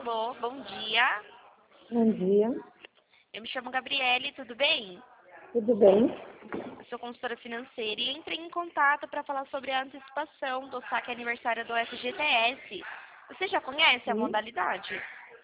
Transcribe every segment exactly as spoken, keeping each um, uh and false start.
Alô, bom dia. Bom dia, Eu me chamo Gabriele, tudo bem? tudo bem? Eu sou consultora financeira e entrei em contato para falar sobre a antecipação do saque aniversário do F G T S. Você já conhece a Sim. modalidade?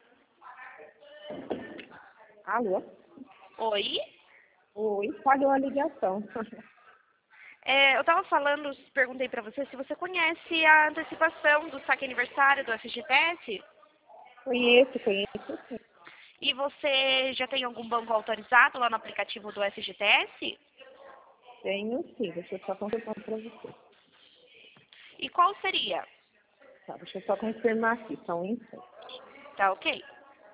Alô? Oi? Oi, falhou a ligação. É, eu estava falando, perguntei para você se você conhece a antecipação do saque aniversário do F G T S. Conheço, conheço sim. E você já tem algum banco autorizado lá no aplicativo do F G T S? Tenho sim, deixa eu só confirmar para você. E qual seria? Tá, deixa eu só confirmar aqui, só um instante. Tá ok?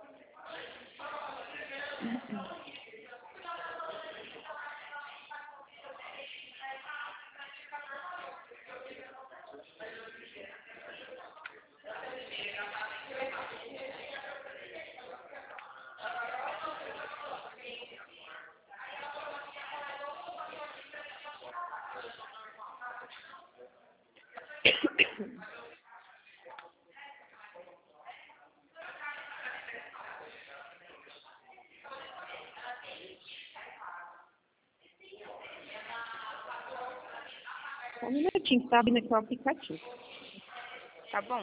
Só um minutinho, tá abrindo aqui o aplicativo. Tá bom?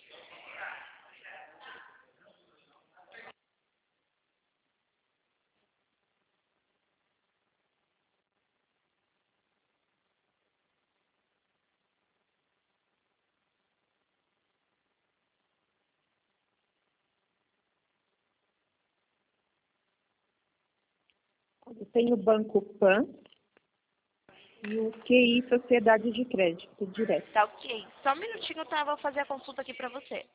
Eu tenho o Banco Pan e o Q I Sociedade de Crédito Direto. Tá ok. Só um minutinho, tá? Vou fazer a consulta aqui pra você.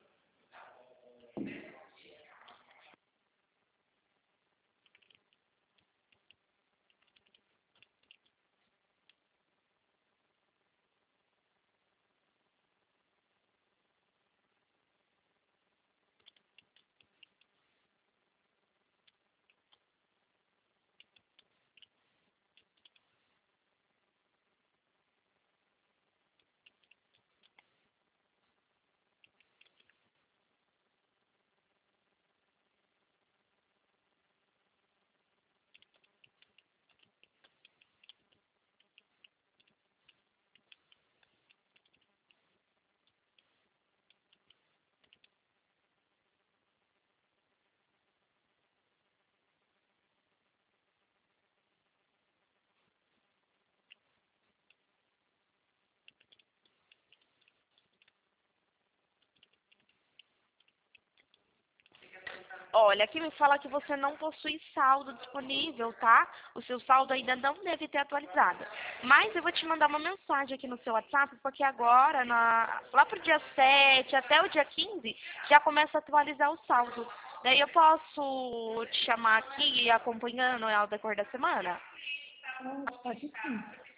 Olha, aqui me fala que você não possui saldo disponível, tá? O seu saldo ainda não deve ter atualizado. Mas eu vou te mandar uma mensagem aqui no seu WhatsApp, porque agora, na, lá pro dia sete até o dia quinze, já começa a atualizar o saldo. Daí eu posso te chamar aqui e ir acompanhando ao decorrer da semana? Ah, pode sim.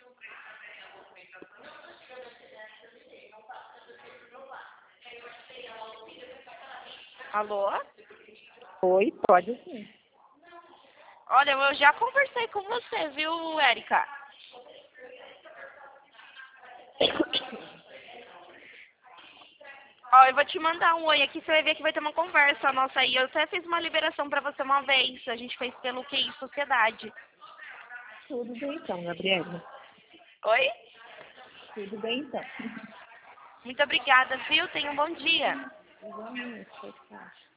Alô? Oi, pode sim. Olha, eu já conversei com você, viu, Érica? Ó, eu vou te mandar um oi aqui, você vai ver que vai ter uma conversa nossa aí. Eu até fiz uma liberação pra você uma vez, a gente fez pelo Q I Sociedade. Tudo bem então, Gabriela. Oi? Tudo bem então. Muito obrigada, viu? Tenha um bom dia. Igualmente, tchau, tchau.